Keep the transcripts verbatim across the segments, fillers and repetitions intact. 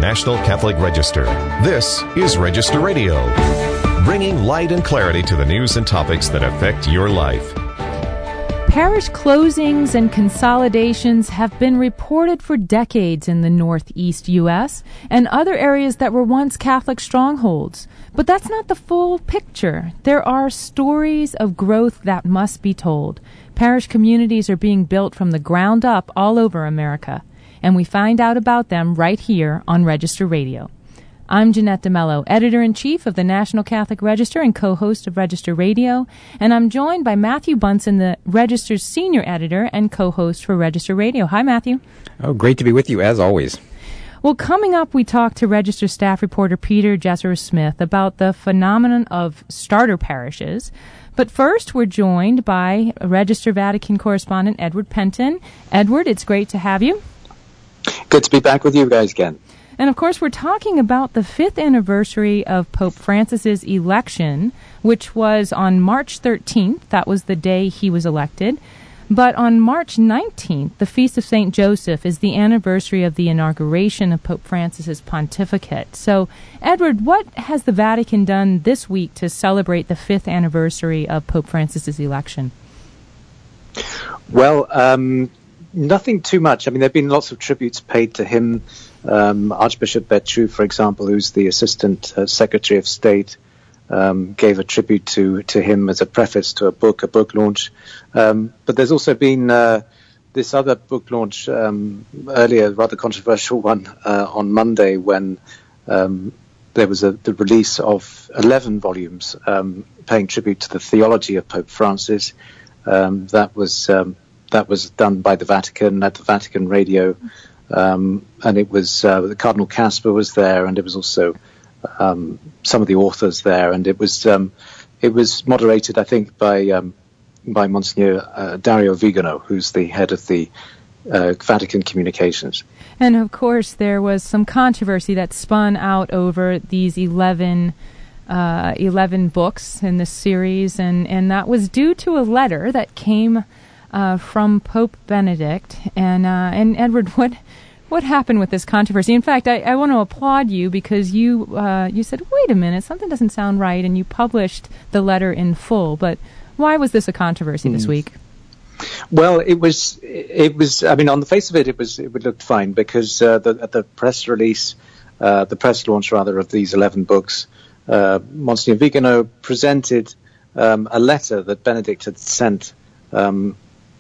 National Catholic Register. This is Register Radio, bringing light and clarity to the news and topics that affect your life. Parish closings and consolidations have been reported for decades in the Northeast U S and other areas that were once Catholic strongholds. But that's not the full picture. There are stories of growth that must be told. Parish communities are being built from the ground up all over America, and we find out about them right here on Register Radio. I'm Jeanette DeMello, Editor-in-Chief of the National Catholic Register and co-host of Register Radio, and I'm joined by Matthew Bunson, the Register's Senior Editor and co-host for Register Radio. Hi, Matthew. Oh, great to be with you, as always. Well, coming up, we talk to Register staff reporter Peter Jesser-Smith about the phenomenon of starter parishes. But first, we're joined by Register Vatican correspondent Edward Penton. Edward, it's great to have you. Good to be back with you guys again. And, of course, we're talking about the fifth anniversary of Pope Francis's election, which was on March thirteenth. That was the day he was elected. But on March nineteenth, the Feast of Saint Joseph, is the anniversary of the inauguration of Pope Francis's pontificate. So, Edward, what has the Vatican done this week to celebrate the fifth anniversary of Pope Francis's election? Well, um, nothing too much. I mean, there have been lots of tributes paid to him. Um, Archbishop Bertru, for example, who's the Assistant uh, Secretary of State, um, gave a tribute to, to him as a preface to a book, a book launch. Um, but there's also been uh, this other book launch um, earlier, rather controversial one, uh, on Monday when um, there was a, the release of eleven volumes um, paying tribute to the theology of Pope Francis. Um, that was um, that was done by the Vatican at the Vatican Radio. Um, and it was, uh, Cardinal Casper was there, and it was also, um, some of the authors there, and it was, um, it was moderated, I think, by, um, by Monsignor, uh, Dario Vigano, who's the head of the, uh, Vatican Communications. And of course, there was some controversy that spun out over these eleven, uh, eleven books in this series, and, and that was due to a letter that came Uh, from Pope Benedict. And uh, and Edward, what what happened with this controversy? In fact, I, I want to applaud you because you uh, you said, wait a minute, something doesn't sound right, and you published the letter in full. But why was this a controversy mm. this week? Well, it was, it was. I mean, on the face of it, it was, it looked fine because uh, the, at the press release, uh, the press launch rather of these eleven books, uh, Monsignor Vigano presented um, a letter that Benedict had sent Um,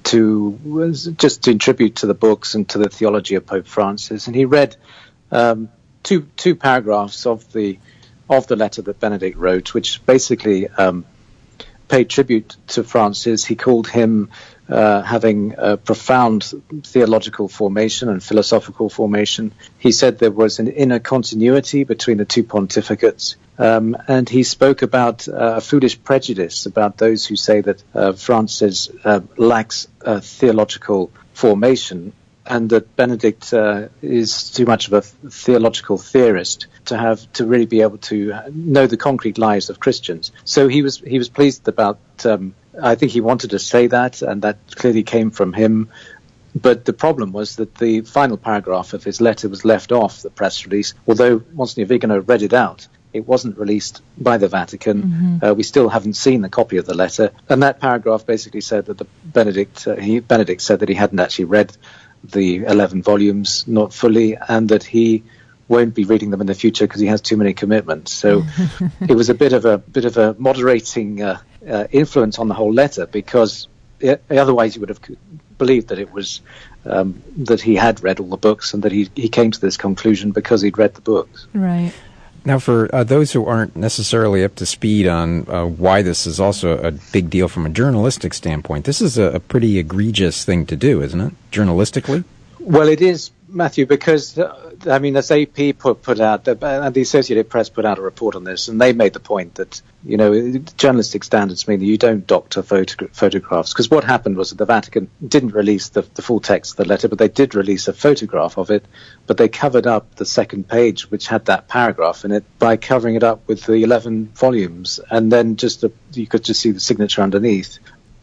to was just to contribute to the books and to the theology of Pope Francis, and he read um, two two paragraphs of the of the letter that Benedict wrote, which basically um, paid tribute to Francis. He called him uh, having a profound theological formation and philosophical formation. He said there was an inner continuity between the two pontificates. Um, and he spoke about uh, a foolish prejudice about those who say that uh, Francis uh, lacks a theological formation, and that Benedict uh, is too much of a theological theorist to have to really be able to know the concrete lives of Christians. So he was he was pleased about. Um, I think he wanted to say that, and that clearly came from him. But the problem was that the final paragraph of his letter was left off the press release, although Monsignor Vigano read it out. It wasn't released by the Vatican. Mm-hmm. Uh, we still haven't seen the copy of the letter. And that paragraph basically said that the Benedict, uh, he, Benedict said that he hadn't actually read the eleven volumes, not fully, and that he won't be reading them in the future because he has too many commitments. So it was a bit of a bit of a moderating uh, uh, influence on the whole letter, because it, otherwise you would have believed that it was um, that he had read all the books and that he he came to this conclusion because he'd read the books. Right. Now, for uh, those who aren't necessarily up to speed on uh, why this is also a big deal from a journalistic standpoint, this is a, a pretty egregious thing to do, isn't it, journalistically? Well, it is, Matthew, because, uh, I mean, as A P put, put out, uh, and the Associated Press put out a report on this, and they made the point that, you know, journalistic standards mean that you don't doctor photo- photographs. Because what happened was that the Vatican didn't release the, the full text of the letter, but they did release a photograph of it, but they covered up the second page, which had that paragraph in it, by covering it up with the eleven volumes, and then just the, you could just see the signature underneath.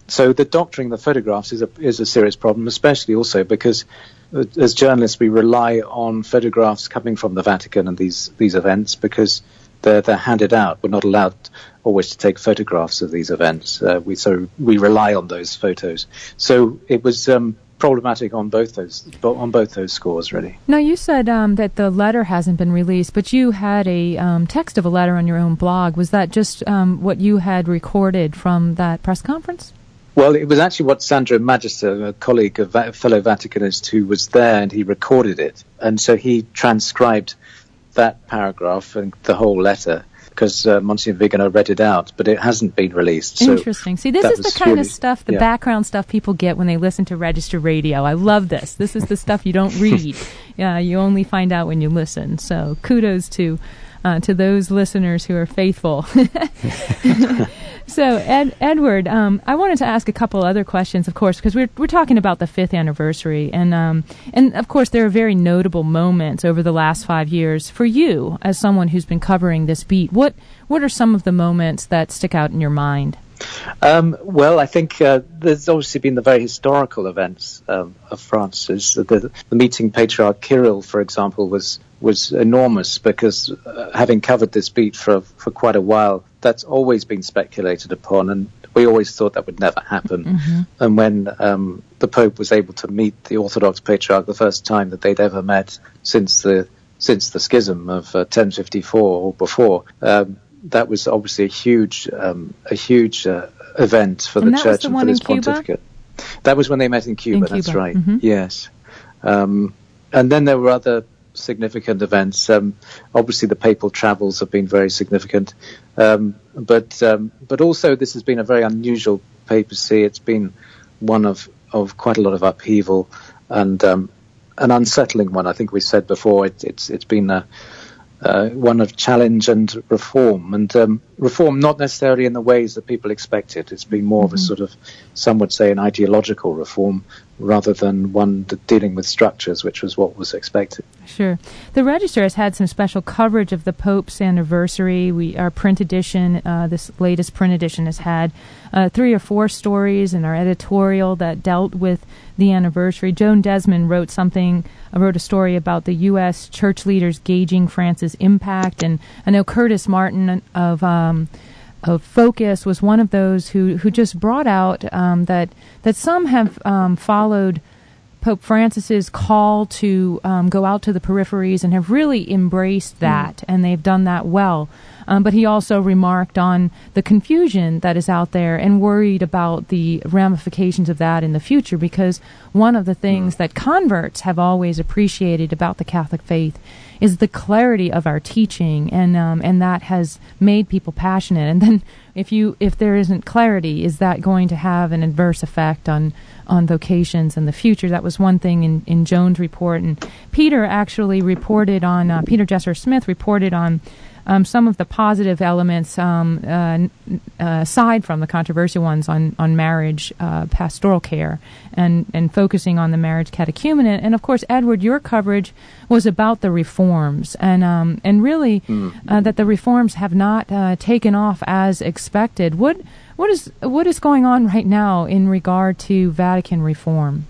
so the doctoring the photographs is a is a serious problem, especially also because as journalists we rely on photographs coming from the Vatican and these these events because they're they're handed out. We're not allowed always to take photographs of these events. Uh, we so we rely on those photos. So it was um, problematic on both those on both those scores, really. Now, you said um, that the letter hasn't been released, but you had a um, text of a letter on your own blog. Was that just um, what you had recorded from that press conference? Well, it was actually what Sandro Magister, a colleague, a va- fellow Vaticanist who was there, and he recorded it. And so he transcribed that paragraph and the whole letter, because uh, Monsignor Vigano read it out, but it hasn't been released. So interesting. See, this is the kind really, of stuff, the yeah. background stuff people get when they listen to Register Radio. I love this. This is the stuff you don't read. Yeah, you only find out when you listen. So kudos to uh, to those listeners who are faithful. So, Ed, Edward, um, I wanted to ask a couple other questions, of course, because we're we're talking about the fifth anniversary, and um, and of course there are very notable moments over the last five years for you as someone who's been covering this beat. What what are some of the moments that stick out in your mind? Um, well, I think uh, there's obviously been the very historical events um, of Francis. The, the meeting Patriarch Kirill, for example, was was enormous because uh, having covered this beat for for quite a while, that's always been speculated upon, and we always thought that would never happen. Mm-hmm. And when um, the Pope was able to meet the Orthodox Patriarch the first time that they'd ever met since the since the schism of uh, ten fifty-four or before, um, that was obviously a huge um, a huge uh, event for and the Church the and for this pontificate. That was when they met in Cuba. In that's Cuba. right. Mm-hmm. Yes, um, and then there were other significant events. Um, obviously, the papal travels have been very significant, um, but um, but also this has been a very unusual papacy. It's been one of, of quite a lot of upheaval and um, an unsettling one. I think we said before it, it's it's been a, uh, one of challenge and reform, and um, reform not necessarily in the ways that people expected. It's been more mm-hmm. of a sort of, some would say, an ideological reform rather than one dealing with structures, which was what was expected. Sure. The Register has had some special coverage of the Pope's anniversary. We, our print edition, uh, this latest print edition, has had uh, three or four stories in our editorial that dealt with the anniversary. Joan Desmond wrote something, uh, wrote a story about the U S church leaders gauging France's impact, and I know Curtis Martin of um, of Focus was one of those who, who just brought out um, that that some have um, followed Pope Francis's call to um, go out to the peripheries and have really embraced that, mm. and they've done that well. Um, but he also remarked on the confusion that is out there and worried about the ramifications of that in the future, because one of the things mm. that converts have always appreciated about the Catholic faith is the clarity of our teaching, and um, and that has made people passionate. And then if you if there isn't clarity, is that going to have an adverse effect on on vocations in the future? That was one thing in, in Joan's report. And Peter actually reported on, uh, Peter Jesser Smith reported on Um, some of the positive elements, um, uh, uh, aside from the controversial ones on, on marriage, uh, pastoral care, and, and focusing on the marriage catechumenate. And of course, Edward, your coverage was about the reforms, and um, and really mm. uh, that the reforms have not uh, taken off as expected. What what is what is going on right now in regard to Vatican reform?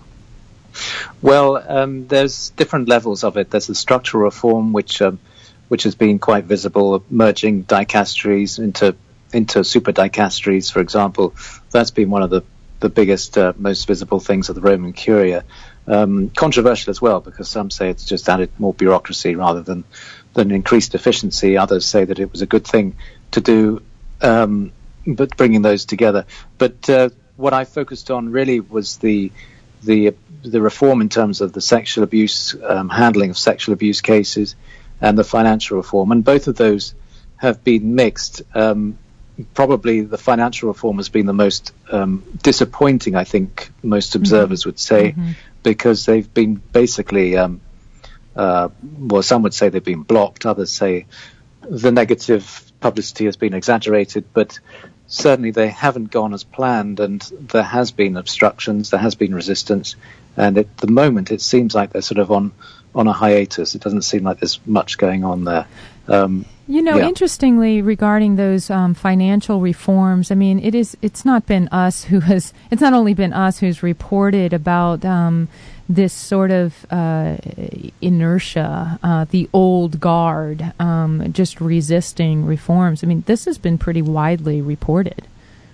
Well, um, there's different levels of it. There's the structural reform, which um, which has been quite visible, merging dicasteries into into super dicasteries, for example. That's been one of the, the biggest, uh, most visible things of the Roman Curia. Um, controversial as well, because some say it's just added more bureaucracy rather than, than increased efficiency. Others say that it was a good thing to do, um, but bringing those together. But uh, what I focused on really was the the the reform in terms of the sexual abuse, um, handling of sexual abuse cases, and the financial reform, and both of those have been mixed. Um, probably the financial reform has been the most um, disappointing, I think most observers mm-hmm. would say, mm-hmm. because they've been basically, um, uh, well, some would say they've been blocked, others say the negative publicity has been exaggerated, but certainly they haven't gone as planned, and there has been obstructions, there has been resistance, and at the moment it seems like they're sort of on on a hiatus. It doesn't seem like there's much going on there. Um, You know, yeah. interestingly, regarding those um, financial reforms, I mean, it is, it's not been us who has, it's not only been us who's reported about um, this sort of uh, inertia, uh, the old guard, um, just resisting reforms. I mean, this has been pretty widely reported.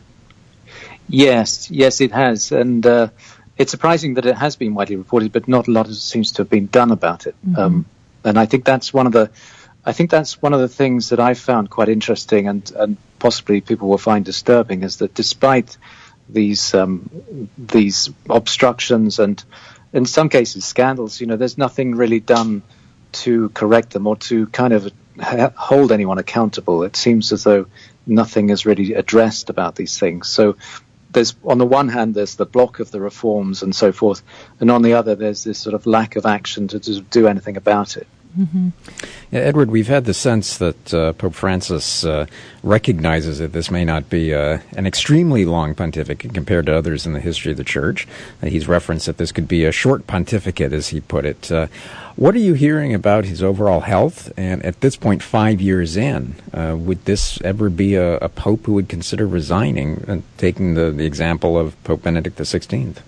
Yes, yes, it has. And uh, it's surprising that it has been widely reported, but not a lot seems to have been done about it. Mm-hmm. Um, and I think that's one of the I think that's one of the things that I found quite interesting and, and possibly people will find disturbing, is that despite these um, these obstructions and in some cases scandals, you know, there's nothing really done to correct them or to kind of ha- hold anyone accountable. It seems as though nothing is really addressed about these things. So there's, on the one hand, there's the block of the reforms and so forth, and on the other, there's this sort of lack of action to, to do anything about it. Mm-hmm. Yeah, Edward, we've had the sense that uh, Pope Francis uh, recognizes that this may not be uh, an extremely long pontificate compared to others in the history of the Church. Uh, he's referenced that this could be a short pontificate, as he put it. Uh, what are you hearing about his overall health? And at this point, five years in, uh, would this ever be a, a pope who would consider resigning, uh, taking the, the example of Pope Benedict the sixteenth?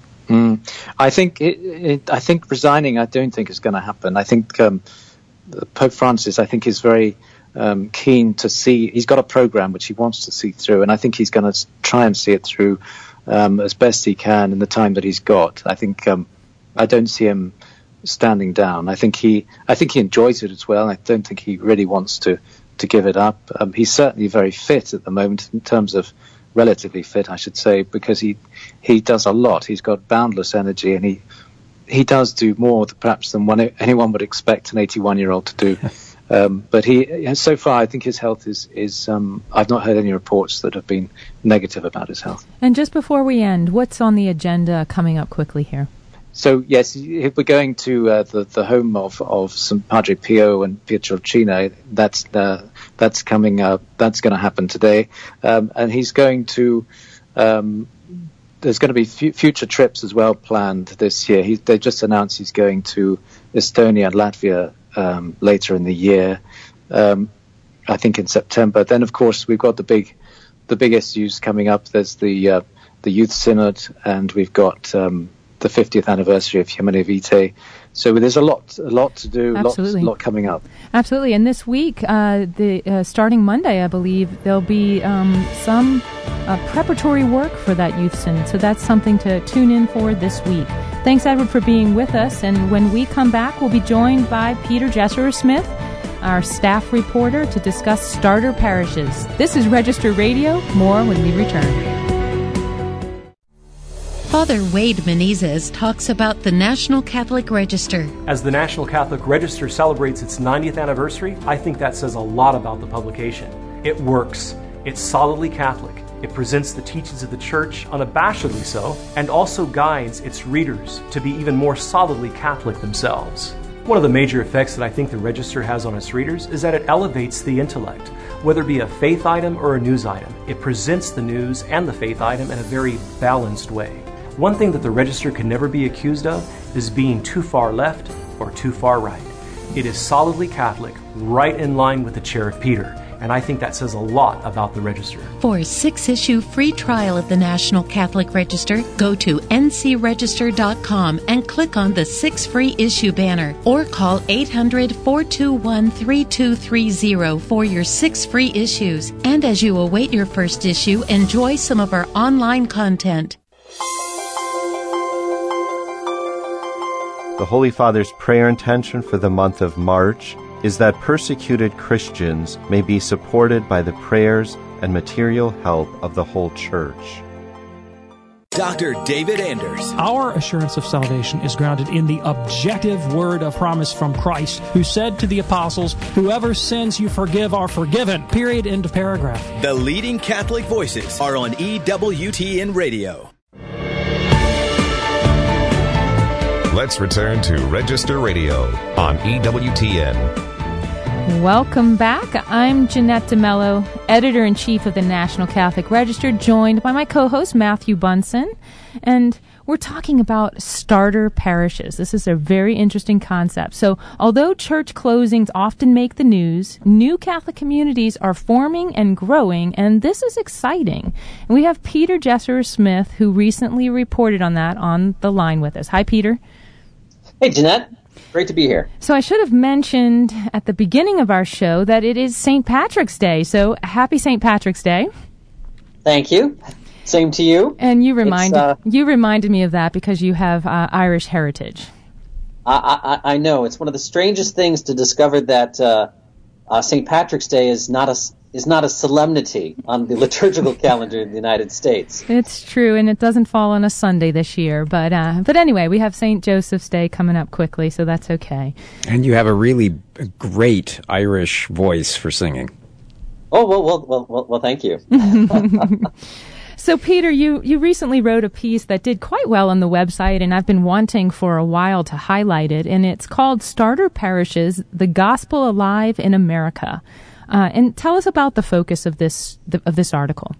Mm. I think it, it, I think resigning, I don't think is going to happen. I think um, Pope Francis, I think, is very um, keen to see. He's got a program which he wants to see through, and I think he's going to try and see it through um, as best he can in the time that he's got. I think um, I don't see him standing down. I think he, I think he enjoys it as well. I don't think he really wants to to give it up. Um, he's certainly very fit at the moment in terms of. Relatively fit, I should say, because he he does a lot. He's got boundless energy, and he he does do more perhaps than one, anyone would expect an eighty-one-year-old to do. um, but he so far, I think his health is is. Um, I've not heard any reports that have been negative about his health. And just before we end, what's on the agenda coming up quickly here? So yes, if we're going to uh, the the home of of Saint Padre Pio and Pietrelcina, that's uh, that's coming up. That's going to happen today, um, and he's going to. Um, there's going to be f- future trips as well planned this year. He, they just announced he's going to Estonia and Latvia um, later in the year. Um, I think in September. Then, of course, we've got the big the big issues coming up. There's the uh, the Youth Synod, and we've got. Um, the fiftieth anniversary of Humanae Vitae. So there's a lot a lot to do, a lot, lot coming up. Absolutely. And this week, uh, the uh, starting Monday, I believe, there'll be um, some uh, preparatory work for that Youth Synod. So that's something to tune in for this week. Thanks, Edward, for being with us. And when we come back, we'll be joined by Peter Jesserer-Smith, our staff reporter, to discuss starter parishes. This is Register Radio. More when we return. Father Wade Menezes talks about the National Catholic Register. As the National Catholic Register celebrates its ninetieth anniversary, I think that says a lot about the publication. It works. It's solidly Catholic. It presents the teachings of the Church, unabashedly so, and also guides its readers to be even more solidly Catholic themselves. One of the major effects that I think the Register has on its readers is that it elevates the intellect. Whether it be a faith item or a news item, it presents the news and the faith item in a very balanced way. One thing that the Register can never be accused of is being too far left or too far right. It is solidly Catholic, right in line with the Chair of Peter, and I think that says a lot about the Register. For a six-issue free trial of the National Catholic Register, go to n c register dot com and click on the six free issue banner, or call eight hundred, four two one, three two three zero for your six free issues. And as you await your first issue, enjoy some of our online content. The Holy Father's prayer intention for the month of March is that persecuted Christians may be supported by the prayers and material help of the whole Church. Doctor David Anders. Our assurance of salvation is grounded in the objective word of promise from Christ, who said to the apostles, "Whoever sins you forgive are forgiven." Period. End of paragraph. The leading Catholic voices are on E W T N Radio. Let's return to Register Radio on E W T N. Welcome back. I'm Jeanette DeMello, Editor-in-Chief of the National Catholic Register, joined by my co-host Matthew Bunson. And we're talking about starter parishes. This is a very interesting concept. So although church closings often make the news, new Catholic communities are forming and growing, and this is exciting. And we have Peter Jesser Smith, who recently reported on that, on the line with us. Hi, Peter. Hey, Jeanette. Great to be here. So I should have mentioned at the beginning of our show that it is Saint Patrick's Day. So happy Saint Patrick's Day. Thank you. Same to you. And you reminded uh, you reminded me of that because you have uh, Irish heritage. I, I, I know. It's one of the strangest things to discover that uh, uh, Saint Patrick's Day is not a is not a solemnity on the liturgical calendar in the United States. It's true, and it doesn't fall on a Sunday this year. But uh, but anyway, we have Saint Joseph's Day coming up quickly, so that's okay. And you have a really great Irish voice for singing. Oh, well, well, well, well, well thank you. So, Peter, you, you recently wrote a piece that did quite well on the website, and I've been wanting for a while to highlight it, and it's called Starter Parishes, The Gospel Alive in America. Uh, and tell us about the focus of this of this article.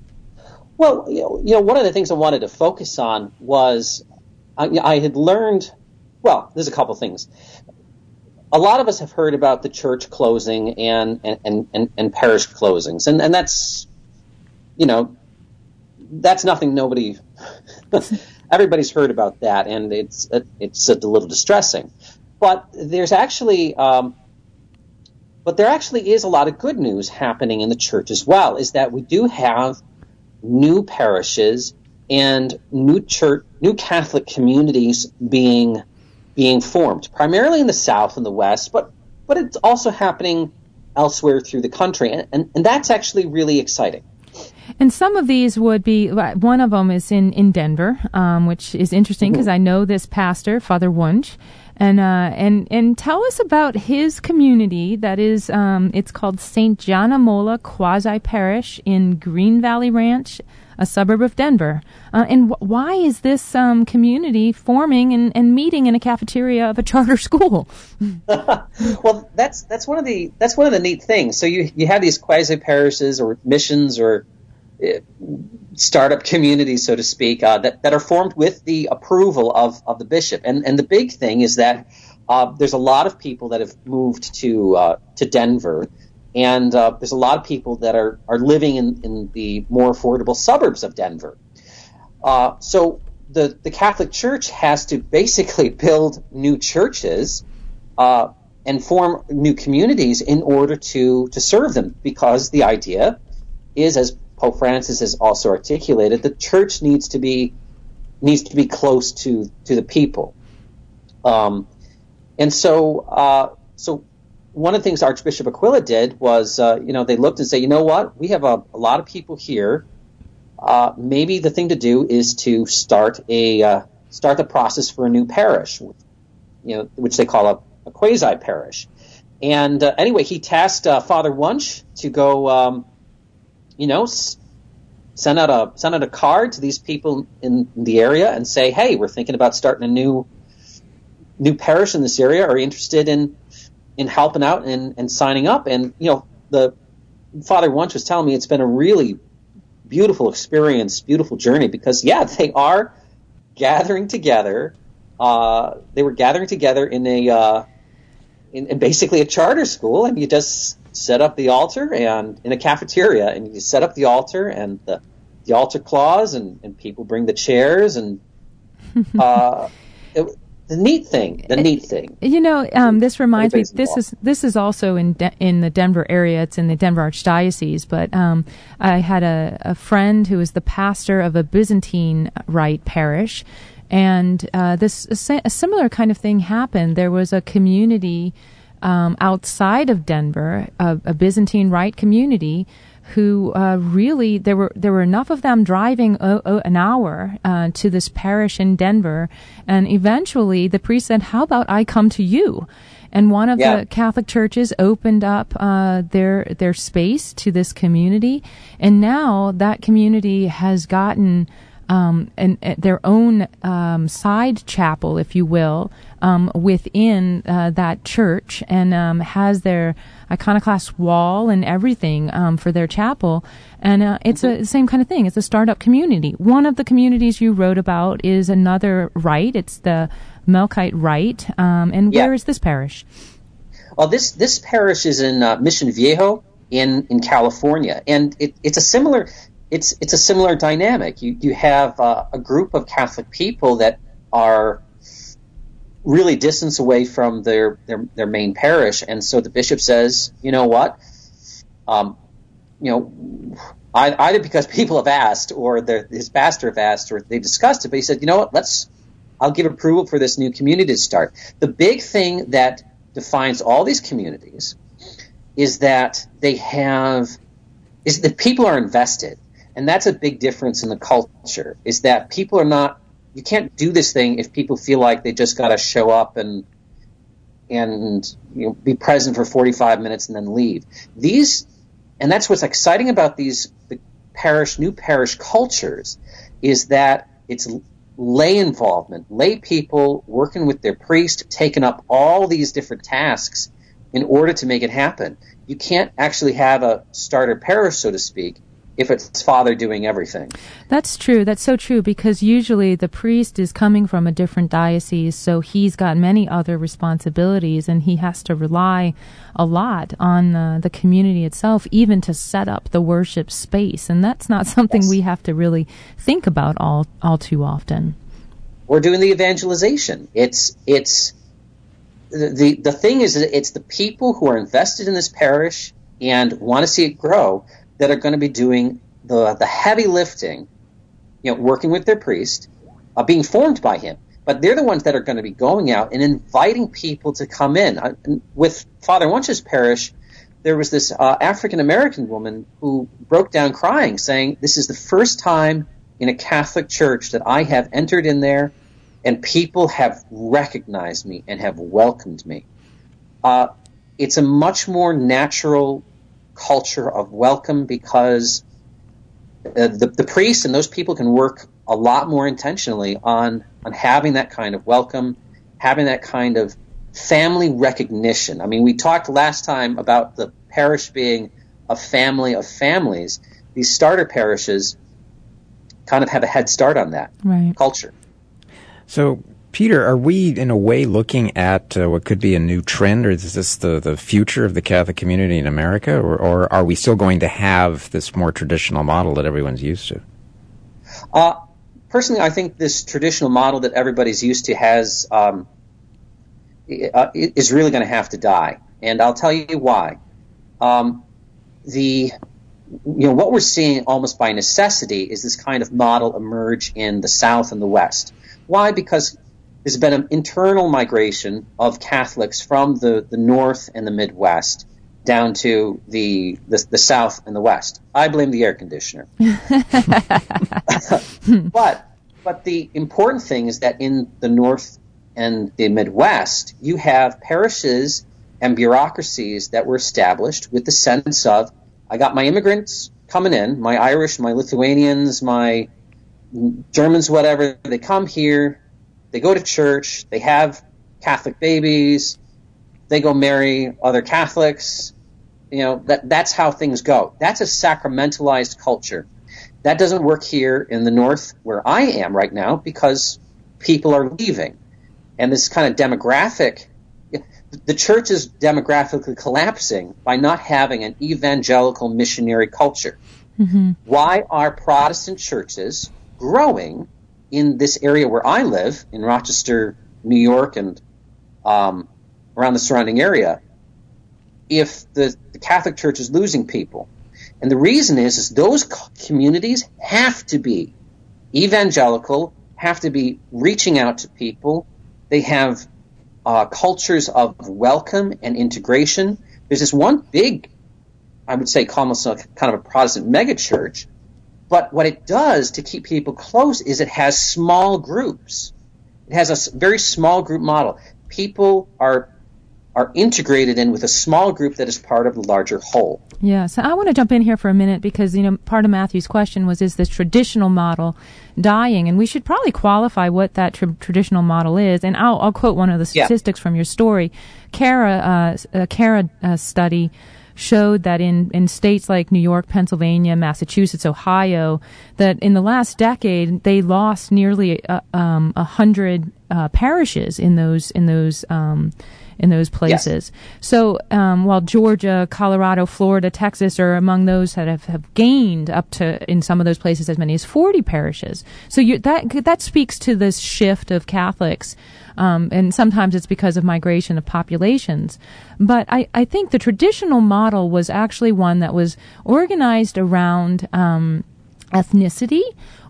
Well, you know, you know, one of the things I wanted to focus on was I, I had learned, well, there's a couple things. A lot of us have heard about the church closing and, and, and, and, and parish closings, and, and that's, you know, that's nothing nobody, everybody's heard about that, and it's it's a little distressing. But there's actually, um, but there actually is a lot of good news happening in the church as well, is that we do have new parishes and new church, new Catholic communities being being formed, primarily in the South and the West, but but it's also happening elsewhere through the country, and, and, and that's actually really exciting. And some of these would be, one of them is in, in Denver, um, which is interesting because mm-hmm. I know this pastor, Father Wunsch, and uh, and and tell us about his community that is, um, it's called Saint Gianna Molla Quasi Parish in Green Valley Ranch, a suburb of Denver. Uh, and w- why is this um, community forming and, and meeting in a cafeteria of a charter school? Well, that's that's one of the that's one of the neat things. So you you have these quasi parishes or missions or uh, startup communities, so to speak, uh, that that are formed with the approval of, of the bishop. And and the big thing is that uh, there's a lot of people that have moved to uh, to Denver. And uh, there's a lot of people that are, are living in, in the more affordable suburbs of Denver. Uh, so the, the Catholic Church has to basically build new churches uh, and form new communities in order to, to serve them, because the idea is, as Pope Francis has also articulated, the church needs to be needs to be close to, to the people. Um, and so uh, so. One of the things Archbishop Aquila did was, uh, you know, they looked and said, you know what, we have a, a lot of people here. Uh, maybe the thing to do is to start a uh, start the process for a new parish, you know, which they call a, a quasi parish. And uh, anyway, he tasked uh, Father Wunsch to go, um, you know, s- send out a send out a card to these people in the area and say, hey, we're thinking about starting a new new parish in this area. Are you interested in in helping out and, and signing up? And, you know, the Father Wunsch was telling me it's been a really beautiful experience, beautiful journey, because, yeah, they are gathering together. Uh, they were gathering together in a, uh, in, in basically a charter school, and you just set up the altar and in a cafeteria, and you set up the altar and the, the altar cloths, and, and people bring the chairs, and, uh, it, The neat thing, the neat thing. You know, um, this reminds me. This is this is also in De- in the Denver area. It's in the Denver Archdiocese. But um, I had a, a friend who was the pastor of a Byzantine Rite parish, and uh, this a, a similar kind of thing happened. There was a community um, outside of Denver, a, a Byzantine Rite community, who uh, really, there were there were enough of them driving o- o- an hour uh, to this parish in Denver, and eventually the priest said, how about I come to you? And one of yeah. the Catholic churches opened up uh, their their space to this community, and now that community has gotten um, an, uh, their own um, side chapel, if you will, um, within uh, that church, and um, has their iconoclast wall and everything um, for their chapel. And uh, it's a, the same kind of thing. It's a startup community. One of the communities you wrote about is another rite. It's the Melkite Rite. Um, and yeah. where is this parish? Well, this this parish is in uh, Mission Viejo in, in California, and it, it's a similar it's it's a similar dynamic. You you have uh, a group of Catholic people that are really distance away from their, their their main parish, and so the bishop says, you know what, um, you know, either because people have asked, or his pastor have asked, or they discussed it, but he said, you know what, let's, I'll give approval for this new community to start. The big thing that defines all these communities is that they have, is that people are invested, and that's a big difference in the culture. Is that people are not. You can't do this thing if people feel like they just got to show up and and you know, be present for forty-five minutes and then leave. These, and that's what's exciting about these the parish, new parish cultures, is that it's lay involvement, lay people working with their priest, taking up all these different tasks in order to make it happen. You can't actually have a starter parish, so to speak, if it's father doing everything. That's true. That's so true, because usually the priest is coming from a different diocese, so he's got many other responsibilities, and he has to rely a lot on uh, the community itself, even to set up the worship space. And that's not something yes. we have to really think about all all too often. We're doing the evangelization. It's it's the the, the thing is that it's the people who are invested in this parish and want to see it grow that are going to be doing the the heavy lifting, you know, working with their priest, uh, being formed by him. But they're the ones that are going to be going out and inviting people to come in. Uh, with Father Wunsch's parish, there was this uh, African-American woman who broke down crying, saying, this is the first time in a Catholic church that I have entered in there and people have recognized me and have welcomed me. Uh, it's a much more natural culture of welcome, because uh, the, the priest and those people can work a lot more intentionally on, on having that kind of welcome, having that kind of family recognition. I mean, we talked last time about the parish being a family of families. These starter parishes kind of have a head start on that right. culture. So, Peter, are we in a way looking at uh, what could be a new trend, or is this the, the future of the Catholic community in America, or, or are we still going to have this more traditional model that everyone's used to? Uh, personally, I think this traditional model that everybody's used to has um, uh, is really going to have to die, and I'll tell you why. Um, the you know what we're seeing almost by necessity is this kind of model emerge in the South and the West. Why? Because there's been an internal migration of Catholics from the, the North and the Midwest down to the, the the South and the West. I blame the air conditioner. but but the important thing is that in the North and the Midwest, you have parishes and bureaucracies that were established with the sense of, I got my immigrants coming in, my Irish, my Lithuanians, my Germans, whatever, they come here, they go to church, they have Catholic babies, they go marry other Catholics. You know, that that's how things go. That's a sacramentalized culture. That doesn't work here in the North where I am right now, because people are leaving. And this kind of demographic, the church is demographically collapsing by not having an evangelical missionary culture. Mm-hmm. Why are Protestant churches growing in this area where I live, in Rochester, New York, and um, around the surrounding area, if the, the Catholic Church is losing people? And the reason is, is those communities have to be evangelical, have to be reaching out to people. They have uh, cultures of welcome and integration. There's this one big, I would say, almost a, kind of a Protestant megachurch. But what it does to keep people close is it has small groups. It has a very small group model. People are are integrated in with a small group that is part of the larger whole. Yeah, so I want to jump in here for a minute because, you know, part of Matthew's question was, is this traditional model dying? And we should probably qualify what that tra- traditional model is. And I'll, I'll quote one of the statistics yeah. from your story. CARA, uh, a CARA uh, study showed that in, in states like New York, Pennsylvania, Massachusetts, Ohio, that in the last decade they lost nearly a uh, um, hundred uh, parishes in those in those um, in those places. Yes. So um, while Georgia, Colorado, Florida, Texas are among those that have, have gained up to, in some of those places, as many as forty parishes. So you, that that speaks to this shift of Catholics. Um, and sometimes it's because of migration of populations. But I, I think the traditional model was actually one that was organized around um, ethnicity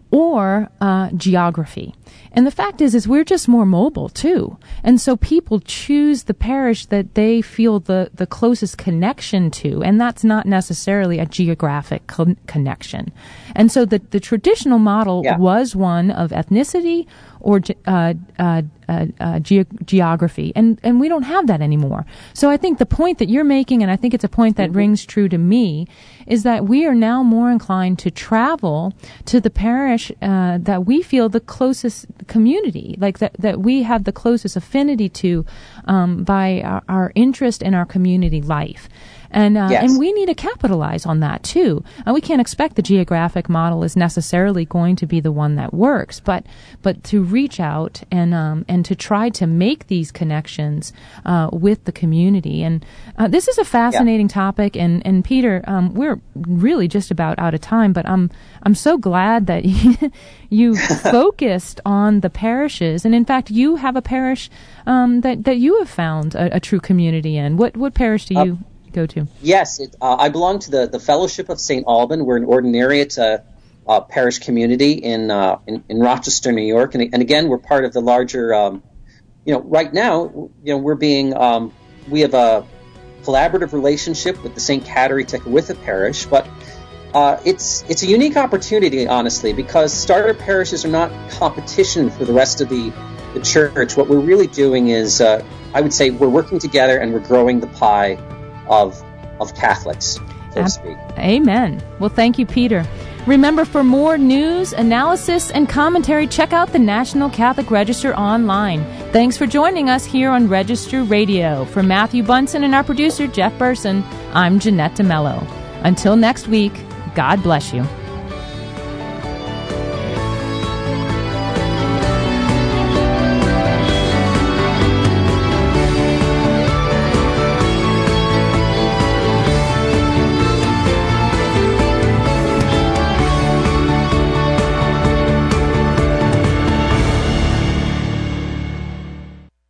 or uh, geography. And the fact is, is we're just more mobile too. And so people choose the parish that they feel the, the closest connection to, and that's not necessarily a geographic con- connection. And so the, the traditional model yeah. was one of ethnicity or uh, uh, uh, uh, ge- geography, and, and we don't have that anymore. So I think the point that you're making, and I think it's a point that mm-hmm. rings true to me, is that we are now more inclined to travel to the parish uh, that we feel the closest community, like that, that we have the closest affinity to um, by our, our interest in our community life. And uh, yes. and we need to capitalize on that too. And we can't expect the geographic model is necessarily going to be the one that works, but but to reach out and um, and to try to make these connections uh, with the community. And uh, this is a fascinating yeah. topic. And and Peter, um, we're really just about out of time, but I'm I'm so glad that you focused on the parishes. And in fact, you have a parish um, that that you have found a, a true community in. What what parish do you? Uh, go to? Yes, it, uh, I belong to the, the Fellowship of Saint Alban. We're an ordinariate uh, uh, parish community in, uh, in in Rochester, New York, and, and again, we're part of the larger. Um, you know, right now, you know, we're being um, we have a collaborative relationship with the Saint Cattery Tekakwitha Parish, but uh, it's it's a unique opportunity, honestly, because starter parishes are not competition for the rest of the the church. What we're really doing is, uh, I would say, we're working together and we're growing the pie of of Catholics, so to speak. Amen. Well, thank you, Peter. Remember, for more news, analysis, and commentary, check out the National Catholic Register online. Thanks for joining us here on Register Radio. For Matthew Bunson and our producer, Jeff Burson, I'm Jeanette DeMello. Until next week, God bless you.